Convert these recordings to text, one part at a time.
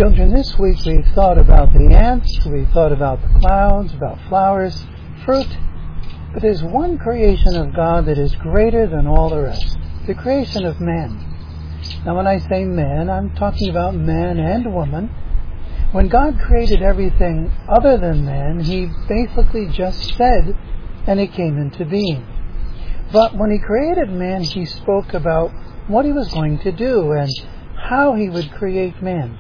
Children, this week we've thought about the ants, we've thought about the clouds, about flowers, fruit, but there's one creation of God that is greater than all the rest, the creation of man. Now when I say man, I'm talking about man and woman. When God created everything other than man, He basically just said, and it came into being. But when He created man, He spoke about what He was going to do and how He would create man.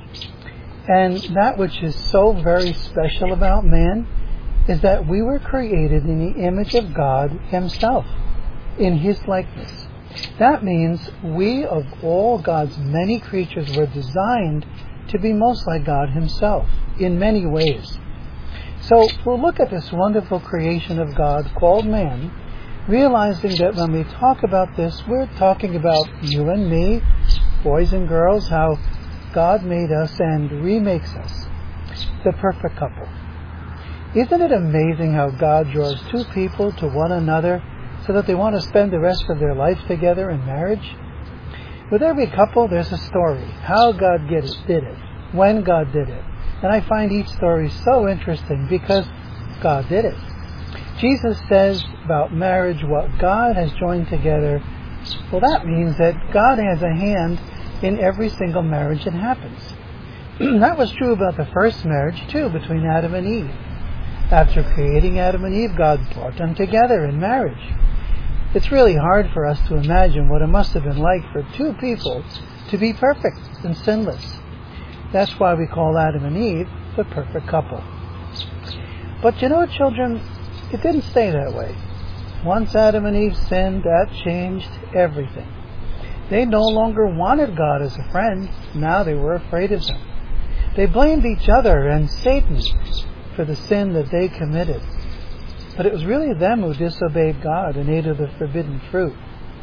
And that which is so very special about man is that we were created in the image of God Himself, in His likeness. That means we, of all God's many creatures, were designed to be most like God Himself in many ways. So we'll look at this wonderful creation of God called man, realizing that when we talk about this, we're talking about you and me, boys and girls, how God made us and remakes us, the perfect couple. Isn't it amazing how God draws two people to one another so that they want to spend the rest of their life together in marriage? With every couple, there's a story, how God did it, when God did it. And I find each story so interesting because God did it. Jesus says about marriage, what God has joined together, well, that means that God has a hand in every single marriage that happens. That was true about the first marriage, too, between Adam and Eve. After creating Adam and Eve, God brought them together in marriage. It's really hard for us to imagine what it must have been like for two people to be perfect and sinless. That's why we call Adam and Eve the perfect couple. But you know, children, it didn't stay that way. Once Adam and Eve sinned, that changed everything. They no longer wanted God as a friend. Now they were afraid of Him. They blamed each other and Satan for the sin that they committed. But it was really them who disobeyed God and ate of the forbidden fruit.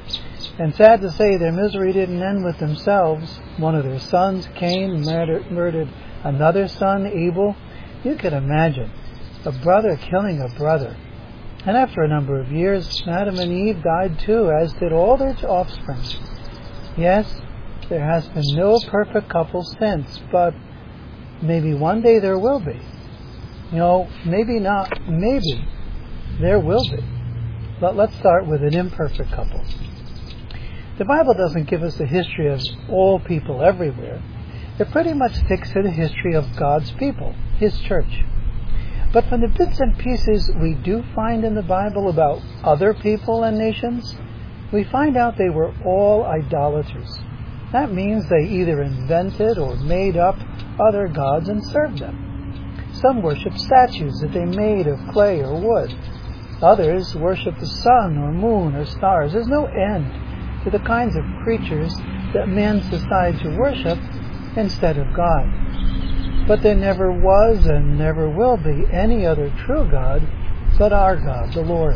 And sad to say, their misery didn't end with themselves. One of their sons, Cain, murdered another son, Abel. You can imagine a brother killing a brother. And after a number of years, Adam and Eve died too, as did all their offspring. Yes, there has been no perfect couple since, but maybe one day there will be. No, maybe not. Maybe there will be. But let's start with an imperfect couple. The Bible doesn't give us a history of all people everywhere. It pretty much sticks to the history of God's people, His church. But from the bits and pieces we do find in the Bible about other people and nations, we find out they were all idolaters. That means they either invented or made up other gods and served them. Some worshiped statues that they made of clay or wood. Others worshiped the sun or moon or stars. There's no end to the kinds of creatures that men decide to worship instead of God. But there never was and never will be any other true God but our God, the Lord.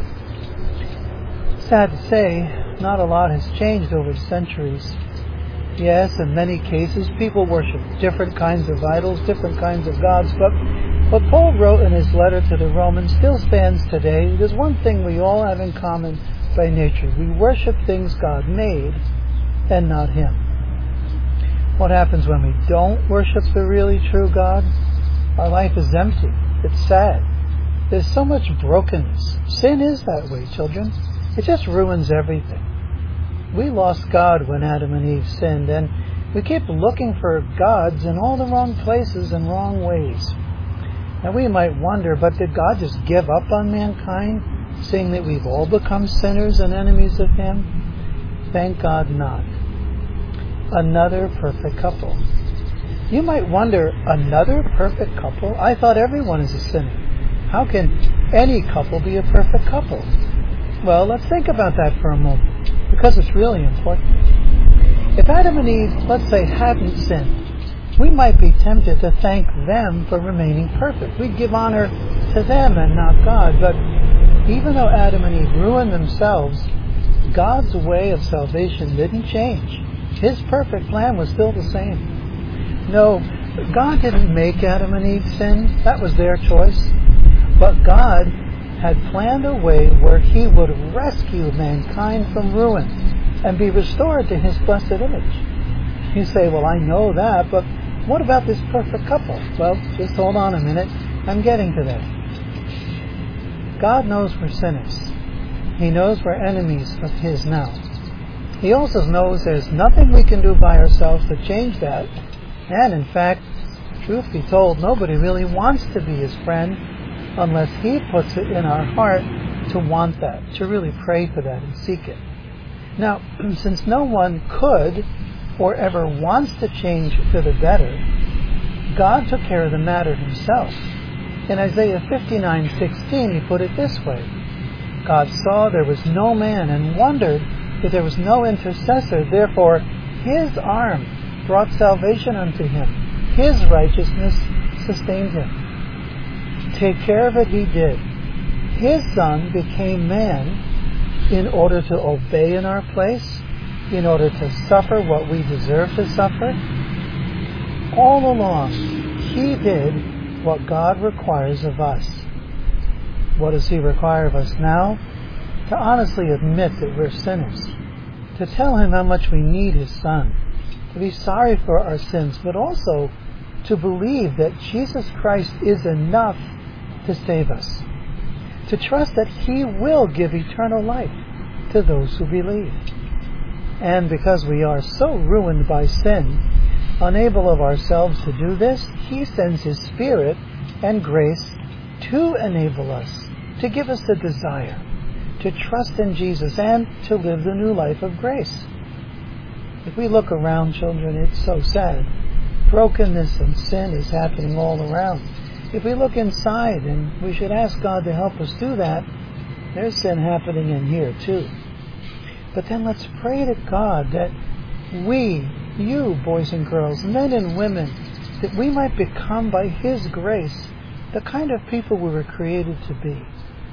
Sad to say, not a lot has changed over the centuries. Yes, in many cases, people worship different kinds of idols, different kinds of gods, but what Paul wrote in his letter to the Romans still stands today. There's one thing we all have in common by nature. We worship things God made and not Him. What happens when we don't worship the really true God? Our life is empty. It's sad. There's so much brokenness. Sin is that way, children. It just ruins everything. We lost God when Adam and Eve sinned, and we keep looking for gods in all the wrong places and wrong ways. Now we might wonder, but did God just give up on mankind, seeing that we've all become sinners and enemies of Him? Thank God not. Another perfect couple. You might wonder, another perfect couple? I thought everyone is a sinner. How can any couple be a perfect couple? Well, let's think about that for a moment, because it's really important. If Adam and Eve, let's say, hadn't sinned, we might be tempted to thank them for remaining perfect. We'd give honor to them and not God. But even though Adam and Eve ruined themselves, God's way of salvation didn't change. His perfect plan was still the same. No, God didn't make Adam and Eve sin. That was their choice. But God had planned a way where He would rescue mankind from ruin and be restored to His blessed image. You say, well, I know that, but what about this perfect couple? Well, just hold on a minute. I'm getting to that. God knows we're sinners. He knows we're enemies of His now. He also knows there's nothing we can do by ourselves to change that. And in fact, truth be told, nobody really wants to be His friend unless He puts it in our heart to want that, to really pray for that and seek it. Now, since no one could or ever wants to change for the better, God took care of the matter Himself. In Isaiah 59:16, He put it this way: God saw there was no man and wondered that there was no intercessor. Therefore, His arm brought salvation unto Him. His righteousness sustained Him. Take care of it He did. His Son became man in order to obey in our place, in order to suffer what we deserve to suffer. All along, He did what God requires of us. What does He require of us now? To honestly admit that we're sinners, to tell Him how much we need His Son, to be sorry for our sins, but also to believe that Jesus Christ is enough to save us, to trust that He will give eternal life to those who believe. And because we are so ruined by sin, unable of ourselves to do this, He sends His Spirit and grace to enable us, to give us the desire to trust in Jesus and to live the new life of grace. If we look around, children, it's so sad. Brokenness and sin is happening all around. If we look inside, and we should ask God to help us do that, there's sin happening in here too. But then let's pray to God that we, you boys and girls, men and women, that we might become by His grace the kind of people we were created to be.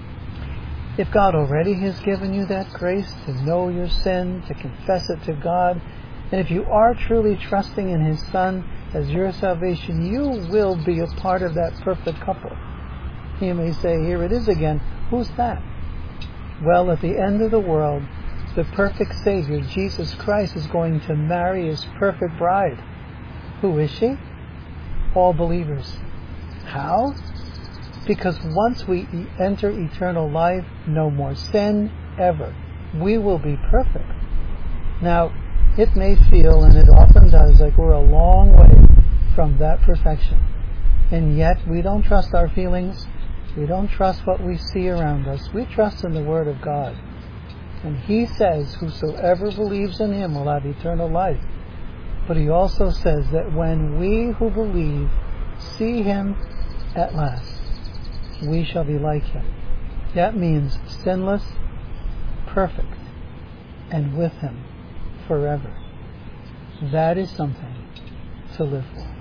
If God already has given you that grace to know your sin, to confess it to God, and if you are truly trusting in His Son as your salvation, you will be a part of that perfect couple. You may say, here it is again, who's that? Well, at the end of the world, the perfect Savior, Jesus Christ, is going to marry His perfect bride. Who is she? All believers. How? Because once we enter eternal life, no more sin ever. We will be perfect. Now, it may feel, and it often does, like we're a long way from that perfection. And yet, we don't trust our feelings. We don't trust what we see around us. We trust in the Word of God. And He says, whosoever believes in Him will have eternal life. But He also says that when we who believe see Him at last, we shall be like Him. That means sinless, perfect, and with Him forever. That is something to live for.